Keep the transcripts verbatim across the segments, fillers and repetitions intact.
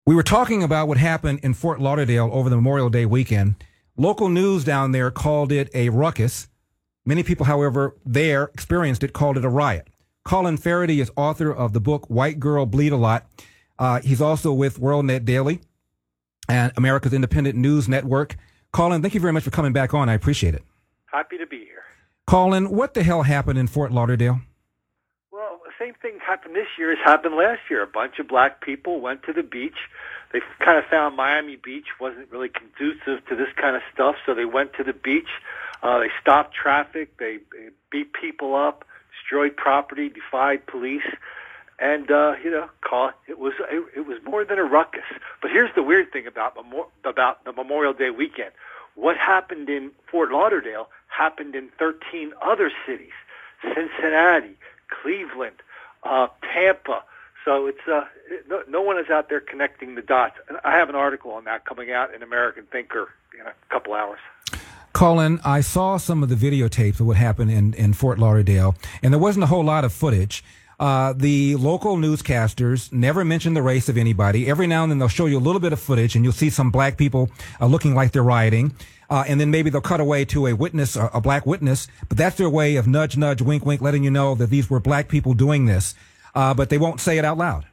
We were talking about what happened in Fort Lauderdale over the Memorial Day weekend. Local news down there called it a ruckus. Many people, however, there experienced it, called it a riot. Colin Faraday is author of the book White Girl Bleed a Lot. Uh, he's also with WorldNet Daily and America's Independent News Network. Colin, thank you very much for coming back on. I appreciate it. Happy to be here. Colin, what the hell happened in Fort Lauderdale? Well, the same thing happened this year as happened last year. A bunch of black people went to the beach. They kind of found Miami Beach wasn't really conducive to this kind of stuff, so they went to the beach. Uh, they stopped traffic. They, they beat people up, destroyed property, defied police, and uh, you know, call it was it, it was more than a ruckus. But here's the weird thing about about the Memorial Day weekend: what happened in Fort Lauderdale happened in thirteen other cities: Cincinnati, Cleveland, uh, Tampa. So it's uh, no, no one is out there connecting the dots. And I have an article on that coming out in American Thinker in a couple hours. Colin, I saw some of the videotapes of what happened in, in Fort Lauderdale, and there wasn't a whole lot of footage. Uh, the local newscasters never mention the race of anybody. Every now and then they'll show you a little bit of footage, and you'll see some black people uh, looking like they're rioting. Uh, and then maybe they'll cut away to a witness, a, a black witness, but that's their way of nudge, nudge, wink, wink, letting you know that these were black people doing this. Uh, but they won't say it out loud.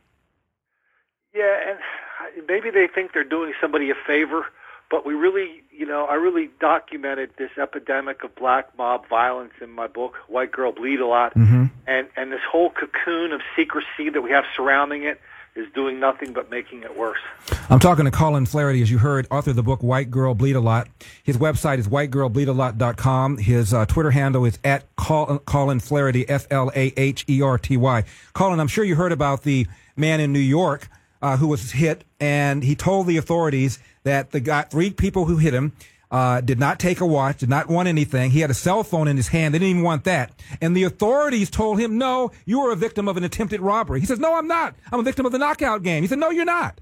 Yeah, and maybe they think they're doing somebody a favor, but we really, you know, I really documented this epidemic of black mob violence in my book, White Girl Bleed a Lot, mm-hmm. and, and this whole cocoon of secrecy that we have surrounding it is doing nothing but making it worse. I'm talking to Colin Flaherty, as you heard, author of the book White Girl Bleed a Lot. His website is white girl bleed a lot dot com. His uh, Twitter handle is at Col- Colin Flaherty, F L A H E R T Y. Colin, I'm sure you heard about the man in New York uh, who was hit, and he told the authorities that the guy, three people who hit him uh, did not take a watch, did not want anything. He had a cell phone in his hand. They didn't even want that. And the authorities told him, no, you are a victim of an attempted robbery. He says, no, I'm not. I'm a victim of the knockout game. He said, no, you're not.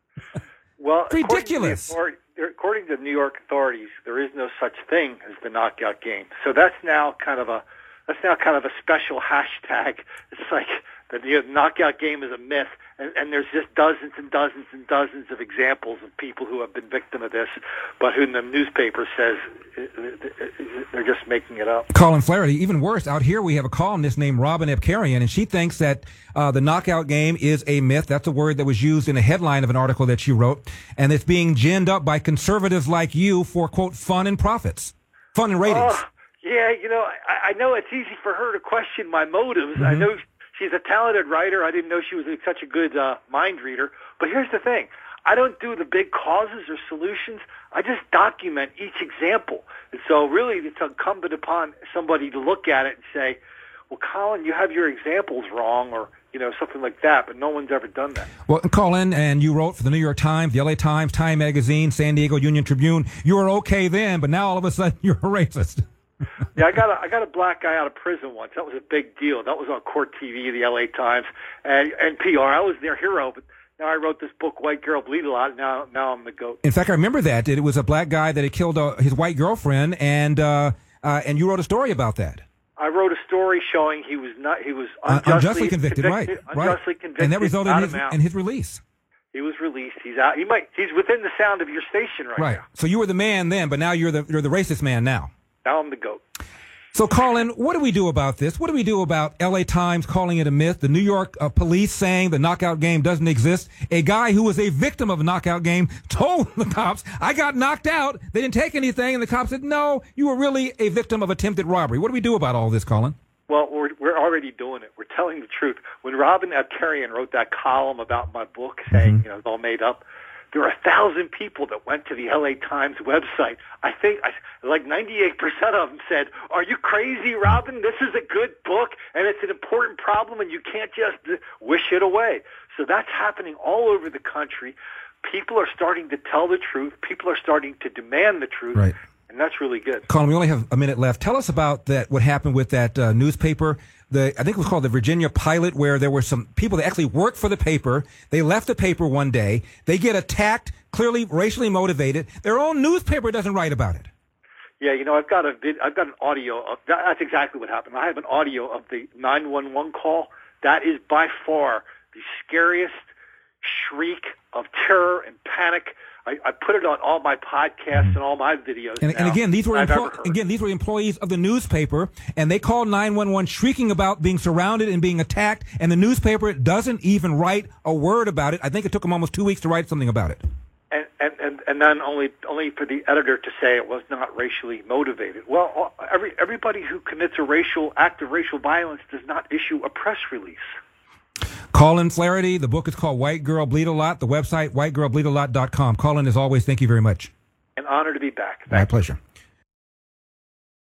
Well, it's ridiculous. According to, according to New York authorities, there is no such thing as the knockout game. So that's now kind of a that's now kind of a special hashtag. It's like the, the knockout game is a myth, and, and there's just dozens and dozens and dozens of examples of people who have been victim of this, but who the newspaper says they're just making it up. Colin Flaherty, even worse, out here we have a columnist named Robin Epkarian, and she thinks that uh, the knockout game is a myth. That's a word that was used in a headline of an article that you wrote, and it's being ginned up by conservatives like you for, quote, fun and profits, fun and ratings. Oh, yeah, you know, I, I know it's easy for her to question my motives. Mm-hmm. I know she's a talented writer. I didn't know she was such a good uh, mind reader. But here's the thing. I don't do the big causes or solutions. I just document each example. And so really it's incumbent upon somebody to look at it and say, well, Colin, you have your examples wrong, or, you know, something like that, but no one's ever done that. Well, Colin, and you wrote for the New York Times, the L A Times, Time Magazine, San Diego Union Tribune. You were okay then, but now all of a sudden you're a racist. Yeah, I got a I got a black guy out of prison once. That was a big deal. That was on Court T V, the L A Times, and N P R. I was their hero, but now I wrote this book, White Girl Bleed a Lot. And now, now I'm the GOAT. In fact, I remember that it was a black guy that had killed uh, his white girlfriend, and uh, uh, and you wrote a story about that. I wrote a story showing he was not he was unjustly, uh, unjustly convicted, convicted, right? Unjustly right. convicted, and that resulted in his, in his release. He was released. He's out. He might. He's within the sound of your station right, right. now. So you were the man then, but now you're the you're the racist man now. Now I'm the GOAT. So, Colin, what do we do about this? What do we do about L A Times calling it a myth, the New York uh, police saying the knockout game doesn't exist? A guy who was a victim of a knockout game told the cops, I got knocked out. They didn't take anything. And the cops said, no, you were really a victim of attempted robbery. What do we do about all this, Colin? Well, we're, we're already doing it. We're telling the truth. When Robin Epkarian wrote that column about my book saying, mm-hmm. you know, it's all made up, there were a thousand people that went to the L A Times website. I think I, like ninety-eight percent of them said, are you crazy, Robin? This is a good book, and it's an important problem, and you can't just wish it away. So that's happening all over the country. People are starting to tell the truth. People are starting to demand the truth. Right. And that's really good. Colin, we only have a minute left. Tell us about that. What happened with that uh, newspaper? The I think it was called the Virginia Pilot, where there were some people that actually worked for the paper. They left the paper one day. They get attacked, clearly racially motivated. Their own newspaper doesn't write about it. Yeah, you know, I've got a vid, I've got an audio of that, that's exactly what happened. I have an audio of the nine one one call. That is by far the scariest, shriek of terror and panic. I, I put it on all my podcasts mm-hmm. and all my videos. And, and again, these were empl- again these were employees of the newspaper, and they called nine one one shrieking about being surrounded and being attacked. And the newspaper doesn't even write a word about it. I think it took them almost two weeks to write something about it. And and and, and then only only for the editor to say it was not racially motivated. Well, every everybody who commits a racial act of racial violence does not issue a press release. Colin Flaherty, the book is called White Girl Bleed a Lot. The website, white girl bleed a lot dot com. Colin, as always, thank you very much. An honor to be back. Thank My you. pleasure.